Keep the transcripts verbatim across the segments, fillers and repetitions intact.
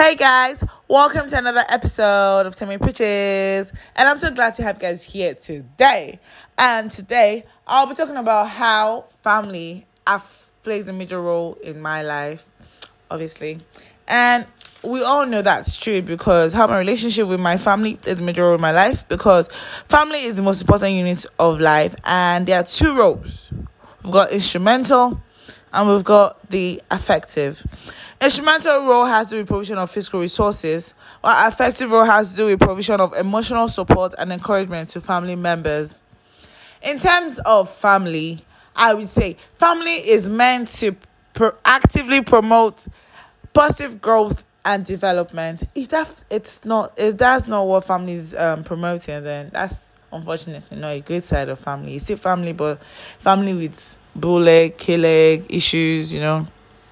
Hey guys, welcome to another episode of Timmy Pitches, and I'm so glad to have you guys here today. And today, I'll be talking about how family have plays a major role in my life, obviously. And we all know that's true because how my relationship with my family is a major role in my life, because family is the most important unit of life, and there are two roles. We've got instrumental and we've got the affective. Instrumental role has to do with provision of physical resources, while affective role has to do with provision of emotional support and encouragement to family members. In terms of family, I would say family is meant to pro- actively promote positive growth and development. If that it's not, if that's not what family is um, promoting, then that's unfortunately not a good side of family. You see family, but family with bull leg, kill leg issues, you know.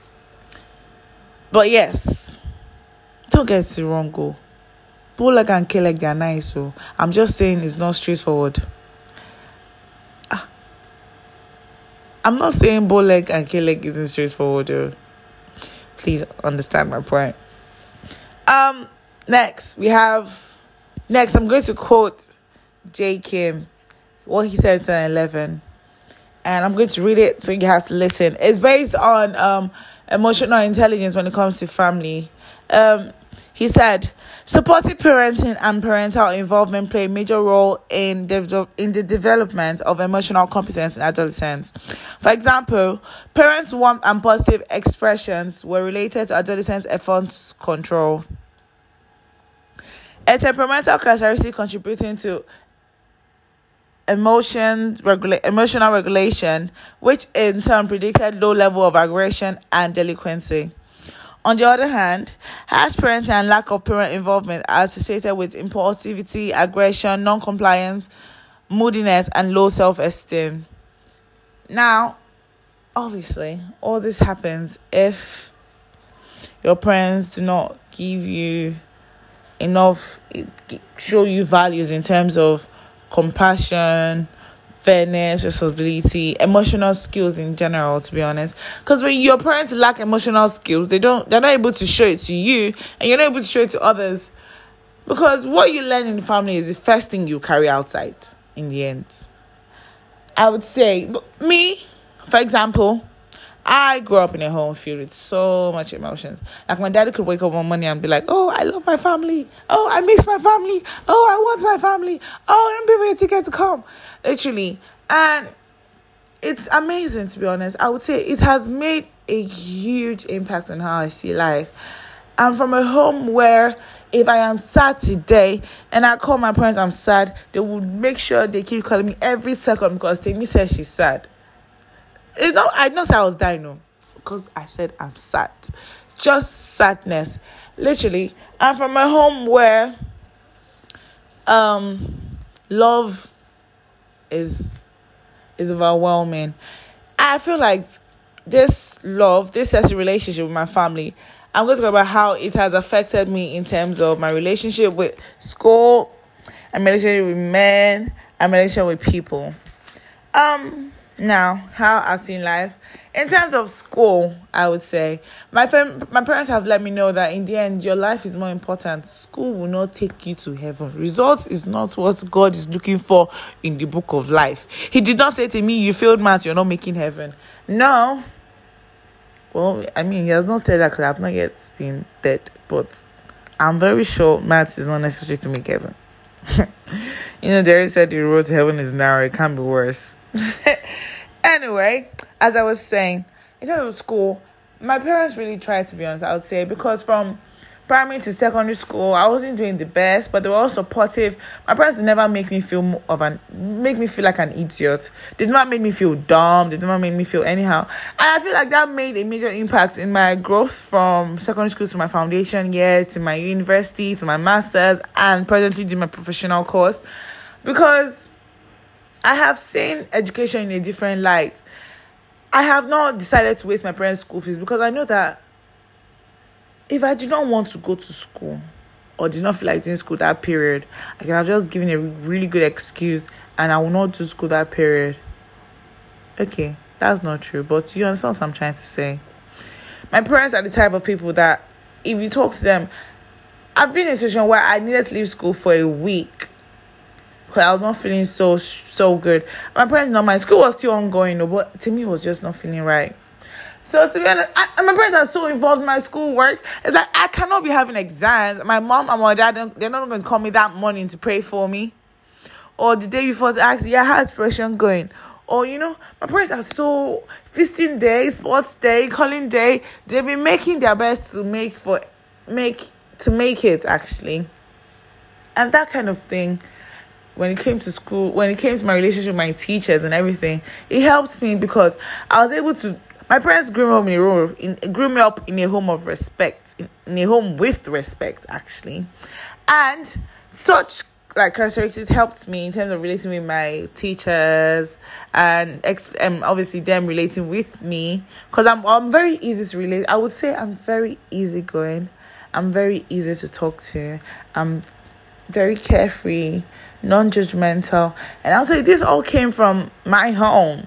But yes, don't get it wrong, go. Bull leg and kill leg, they're nice, so I'm just saying it's not straightforward. Ah. I'm not saying bull leg and kill leg isn't straightforward, though. Please understand my point. Um, next, we have... Next, I'm going to quote J. Kim, what he said in eleven. And I'm going to read it so you have to listen. It's based on um emotional intelligence when it comes to family. Um, he said, supportive parenting and parental involvement play a major role in, de- in the development of emotional competence in adolescents. For example, parents' warmth and positive expressions were related to adolescents' effort control. A temperamental characteristic contributing to Emotion, regula- emotional regulation, which in turn predicted low level of aggression and delinquency. On the other hand, harsh parenting and lack of parent involvement are associated with impulsivity, aggression, non-compliance, moodiness, and low self-esteem. Now, obviously, all this happens if your parents do not give you enough, show you values in terms of compassion, fairness, responsibility, emotional skills in general, to be honest. Because when your parents lack emotional skills, they don't they're not able to show it to you, and you're not able to show it to others. Because what you learn in the family is the first thing you carry outside in the end. I would say, me, for example, I grew up in a home filled with so much emotions. Like, my daddy could wake up one morning and be like, oh, I love my family. Oh, I miss my family. Oh, I want my family. Oh, don't give me a ticket to come. Literally. And it's amazing, to be honest. I would say it has made a huge impact on how I see life. I'm from a home where if I am sad today and I call my parents, I'm sad, they would make sure they keep calling me every second because Temi says she's sad. You know, I know I was dying, no, because I said I'm sad. Just sadness. Literally. I'm from a home where um love is is overwhelming. I feel like this love, this sense of relationship with my family, I'm going to talk about how it has affected me in terms of my relationship with school, and my relationship with men, and my relationship with people. Um Now, how I've seen life. In terms of school, I would say, my fam- my parents have let me know that in the end, your life is more important. School will not take you to heaven. Results is not what God is looking for in the book of life. He did not say to me, you failed maths, you're not making heaven. No. Well, I mean, he has not said that because I've not yet been dead. But I'm very sure maths is not necessary to make heaven. You know, Jerry said the road to heaven is narrow. It can't be worse. Anyway, as I was saying, in terms of school, my parents really tried, to be honest, I would say, because from primary to secondary school, I wasn't doing the best, but they were all supportive. My parents did never make me feel more of an make me feel like an idiot. They did not make me feel dumb. They did not make me feel anyhow. And I feel like that made a major impact in my growth from secondary school to my foundation year, to my university, to my master's, and presently doing my professional course, because I have seen education in a different light. I have not decided to waste my parents' school fees because I know that if I did not want to go to school or did not feel like doing school that period, I can have just given a really good excuse and I will not do school that period. Okay, that's not true, but you understand what I'm trying to say. My parents are the type of people that if you talk to them, I've been in a situation where I needed to leave school for a week because I was not feeling so so good. My parents, no, my school was still ongoing, no, but to me, it was just not feeling right. So to be honest, I, my parents are so involved in my schoolwork. It's like I cannot be having exams. My mom and my dad, they're not going to call me that morning to pray for me. Or the day before to ask, yeah, how's depression going? Or, you know, my parents are so feasting day, sports day, calling day. They've been making their best to make for make to make it actually. And that kind of thing, when it came to school, when it came to my relationship with my teachers and everything, it helped me because I was able to. My parents grew me up in a home, in, grew me up in a home of respect, in, in a home with respect, actually, and such like characteristics helped me in terms of relating with my teachers and ex- um, obviously them relating with me because I'm I'm very easy to relate. I would say I'm very easygoing. I'm very easy to talk to. I'm very carefree, non-judgmental, and I'll say this all came from my home.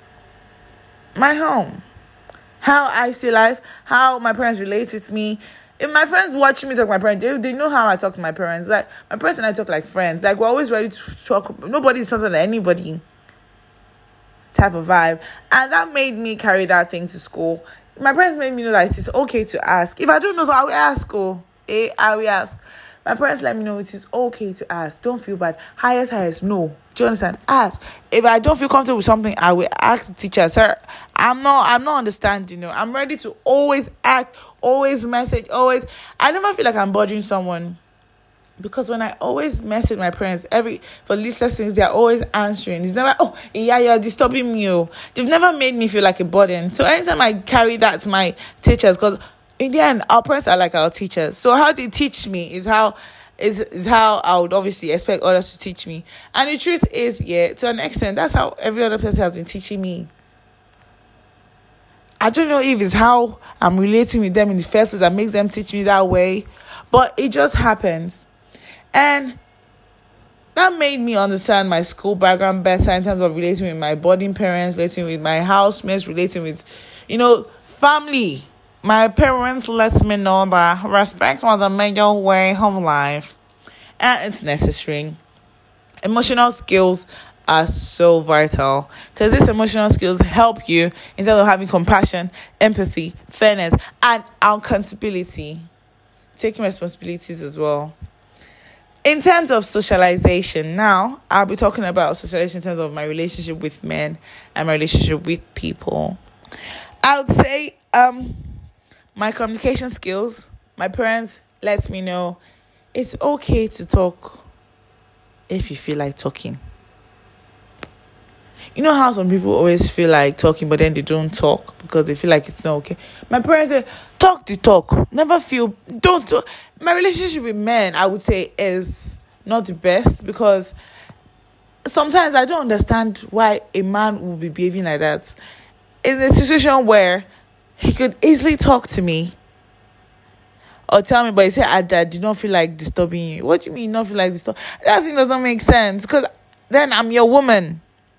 My home. How I see life, how my parents relate with me. If my friends watching me talk to my parents, they, they know how I talk to my parents. Like, my parents and I talk like friends. Like, we're always ready to talk. Nobody's talking to anybody type of vibe. And that made me carry that thing to school. My parents made me know that it's okay to ask. If I don't know, so I will ask. Oh, eh, I will ask. My parents let me know it is okay to ask. Don't feel bad. Highest, highest, no. Do you understand? Ask. If I don't feel comfortable with something, I will ask the teacher, sir, I'm not, I'm not understanding, you know. I'm ready to always act, always message, always. I never feel like I'm bothering someone. Because when I always message my parents, every, for listless things, they're always answering. It's never, oh, yeah, you're disturbing me. Oh. They've never made me feel like a burden. So anytime I carry that to my teachers, because in the end, our parents are like our teachers. So how they teach me is how is is how I would obviously expect others to teach me. And the truth is, yeah, to an extent, that's how every other person has been teaching me. I don't know if it's how I'm relating with them in the first place that makes them teach me that way, but it just happens. And that made me understand my school background better in terms of relating with my boarding parents, relating with my housemates, relating with, you know, family. My parents let me know that respect was a major way of life and it's necessary. Emotional skills are so vital because these emotional skills help you in terms of having compassion, empathy, fairness, and accountability, taking responsibilities as well. In terms of socialization, now I'll be talking about socialization in terms of my relationship with men and my relationship with people. I would say um. my communication skills, my parents let me know it's okay to talk if you feel like talking. You know how some people always feel like talking, but then they don't talk because they feel like it's not okay. My parents say, talk the talk. Never feel, don't talk. My relationship with men, I would say, is not the best because sometimes I don't understand why a man will be behaving like that. In a situation where he could easily talk to me or tell me, but he said, I, I did not feel like disturbing you. What do you mean not feel like disturbing? That thing does not make sense because then I'm your woman.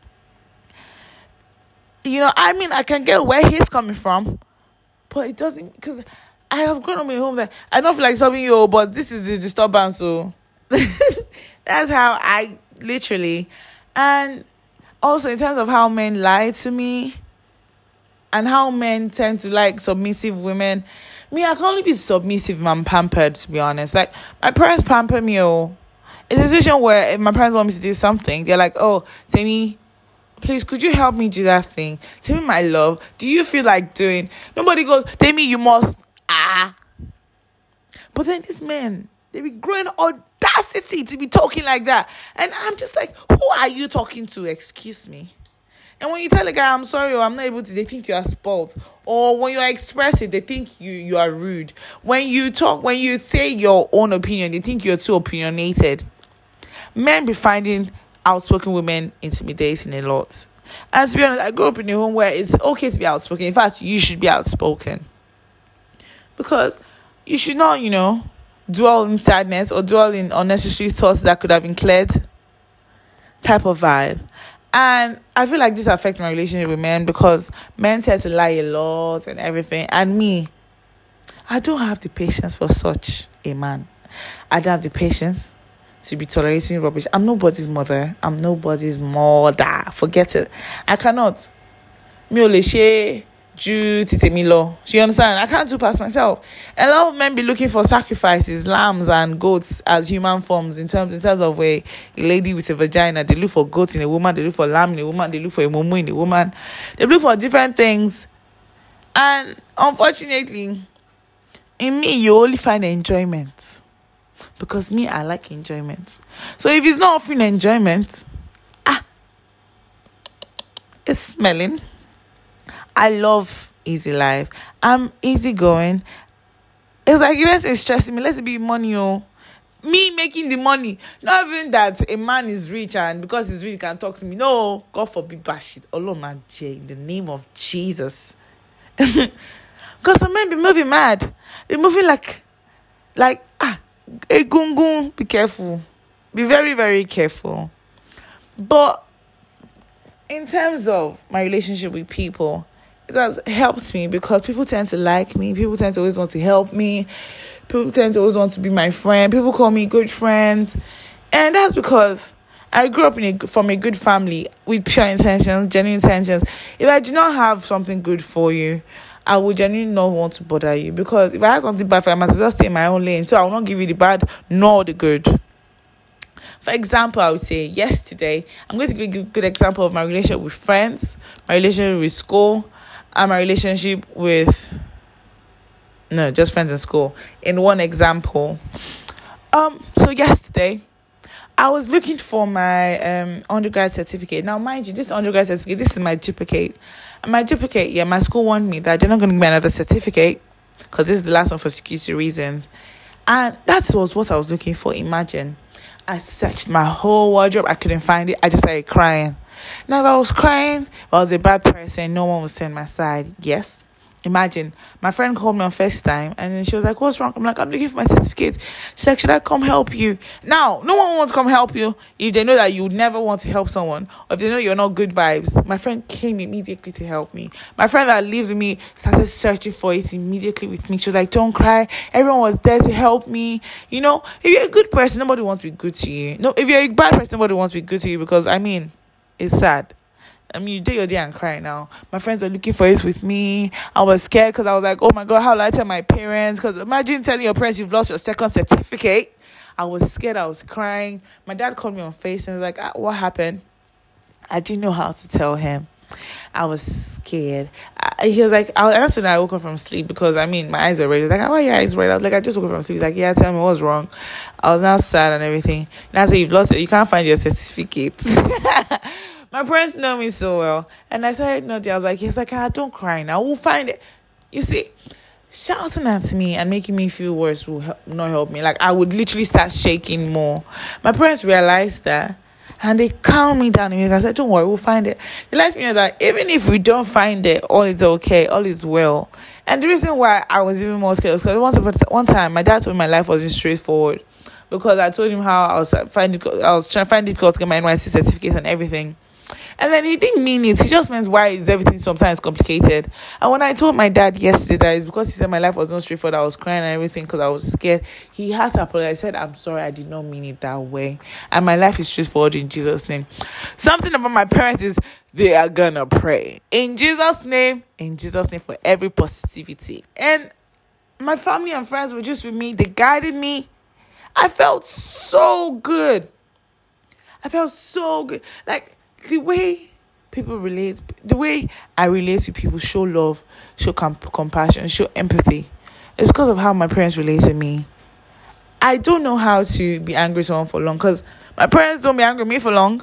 You know, I mean, I can get where he's coming from, but it doesn't, because I have grown up in a home that I don't feel like disturbing you, but this is the disturbance. So that's how I literally, and also in terms of how men lie to me, and how men tend to like submissive women. Me, I can only be submissive if I'm pampered, to be honest. Like, my parents pamper me, oh. It's a situation where if my parents want me to do something, they're like, oh, Temi, please, could you help me do that thing? Tell me, my love, do you feel like doing? Nobody goes, Temi, you must, ah. But then these men, they be growing audacity to be talking like that. And I'm just like, who are you talking to? Excuse me. And when you tell a guy, I'm sorry, or I'm not able to, they think you are spoiled. Or when you express it, they think you, you are rude. When you talk, when you say your own opinion, they think you're too opinionated. Men be finding outspoken women intimidating a lot. And to be honest, I grew up in a home where it's okay to be outspoken. In fact, you should be outspoken. Because you should not, you know, dwell in sadness or dwell in unnecessary thoughts that could have been cleared. Type of vibe. And I feel like this affects my relationship with men because men tend to lie a lot and everything. And me, I don't have the patience for such a man. I don't have the patience to be tolerating rubbish. I'm nobody's mother. I'm nobody's mother. Forget it. I cannot. Mi ò lè ṣe ju títè mi lọ. You understand? I can't do past myself. A lot of men be looking for sacrifices, lambs and goats as human forms in terms in terms of a, a lady with a vagina. They look for goats in a woman. They look for lamb in a woman. They look for a mumu in a woman. They look for different things. And unfortunately, in me, you only find enjoyment. Because me, I like enjoyment. So if it's not offering enjoyment, ah, it's smelling. I love easy life. I'm easygoing. It's like, you guys are stressing me. Let's be money, oh. Me making the money. Not even that a man is rich and because he's rich, he can talk to me. No, God forbid bad shit. Oh, my J, in the name of Jesus. Because some men be moving mad. They're moving like, like, ah, a gungun. Be careful. Be very, very careful. But in terms of my relationship with people, it has helped me because people tend to like me. People tend to always want to help me. People tend to always want to be my friend. People call me good friend. And that's because I grew up in a, from a good family with pure intentions, genuine intentions. If I do not have something good for you, I would genuinely not want to bother you. Because if I have something bad for you, I must just stay in my own lane. So I will not give you the bad nor the good. For example, I would say yesterday, I'm going to give you a good example of my relationship with friends, my relationship with school, and my relationship with, no, just friends in school. In one example. Um, so yesterday, I was looking for my um undergrad certificate. Now, mind you, this undergrad certificate, this is my duplicate. And my duplicate, yeah, my school warned me that they're not going to give me another certificate because this is the last one for security reasons. And that was what I was looking for. Imagine. I searched my whole wardrobe. I couldn't find it. I just started crying. Now, if I was crying, if I was a bad person, no one would stand my side. Yes. Imagine, my friend called me on FaceTime and then she was like, what's wrong? I'm like, I'm looking for my certificate. She's like, should I come help you? Now, no one wants to come help you if they know that you would never want to help someone or if they know you're not good vibes. My friend came immediately to help me. My friend that lives with me started searching for it immediately with me. She was like, don't cry. Everyone was there to help me. You know, if you're a good person, nobody wants to be good to you. No, if you're a bad person, nobody wants to be good to you because, I mean, it's sad. I mean, you do your day and cry now. My friends were looking for it with me. I was scared because I was like, oh my God, how will I tell my parents? Because imagine telling your parents you've lost your second certificate. I was scared. I was crying. My dad called me on face and was like, ah, what happened? I didn't know how to tell him. I was scared. I, he was like, I, that's when I woke up from sleep because, I mean, my eyes were red. He was like, why are your eyes red? I was like, I just woke up from sleep. He's like, yeah, tell me what's wrong. I was now sad and everything. Now, so you've lost it. You can't find your certificate. My parents know me so well. And I said, no, I was like, he's like, ah, don't cry now. We'll find it. You see, shouting at me and making me feel worse will help, not help me. Like, I would literally start shaking more. My parents realized that. And they calmed me down. And I said, don't worry, we'll find it. They let me know that even if we don't find it, all is okay. All is well. And the reason why I was even more scared was because once one time, my dad told me my life wasn't straightforward. Because I told him how I was, finding, I was trying to find it difficult to get my N Y C certificate and everything. And then he didn't mean it. He just meant why is everything sometimes complicated. And when I told my dad yesterday that it's because he said my life was not straightforward, I was crying and everything because I was scared. He had to apologize. I said, I'm sorry, I did not mean it that way. And my life is straightforward in Jesus' name. Something about my parents is they are gonna pray. In Jesus' name, in Jesus' name for every positivity. And my family and friends were just with me. They guided me. I felt so good. I felt so good. Like, the way people relate, the way I relate to people, show love, show com- compassion, show empathy. It's because of how my parents relate to me. I don't know how to be angry with someone for long because my parents don't be angry with me for long.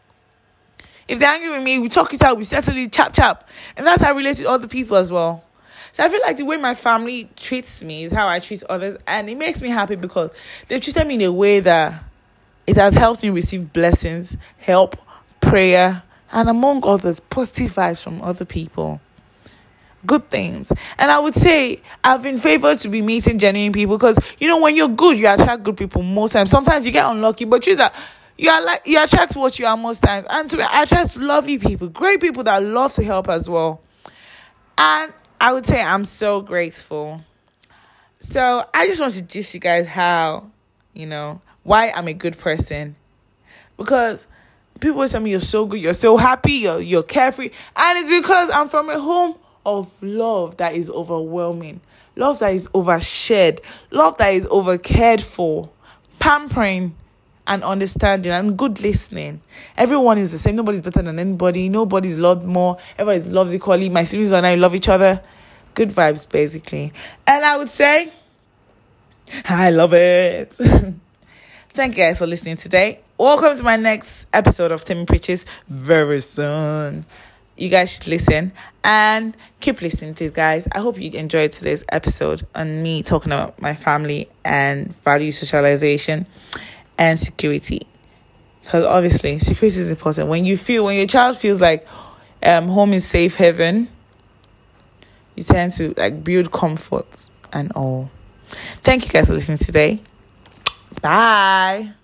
If they're angry with me, we talk it out, we settle it, chap, chap. And that's how I relate to other people as well. So I feel like the way my family treats me is how I treat others. And it makes me happy because they treated me in a way that it has helped me receive blessings, help, prayer, and among others, positive vibes from other people. Good things. And I would say I've been favored to be meeting genuine people because, you know, when you're good, you attract good people most times. Sometimes you get unlucky, but you that you are like you attract what you are most times. And to me, I attract lovely people, great people that love to help as well. And I would say I'm so grateful. So I just want to teach you guys how, you know, why I'm a good person. Because people will tell me you're so good, you're so happy, you're you're carefree. And it's because I'm from a home of love that is overwhelming. Love that is overshared. Love that is over cared for. Pampering and understanding and good listening. Everyone is the same. Nobody's better than anybody. Nobody's loved more. Everybody loves equally. My siblings and I love each other. Good vibes, basically. And I would say, I love it. Thank you guys for listening today. Welcome to my next episode of Timmy Preaches very soon. You guys should listen and keep listening to it, guys. I hope you enjoyed today's episode on me talking about my family and value socialization and security. Because obviously, security is important. When you feel, when your child feels like um, home is safe haven, you tend to like build comfort and all. Thank you guys for listening today. Bye.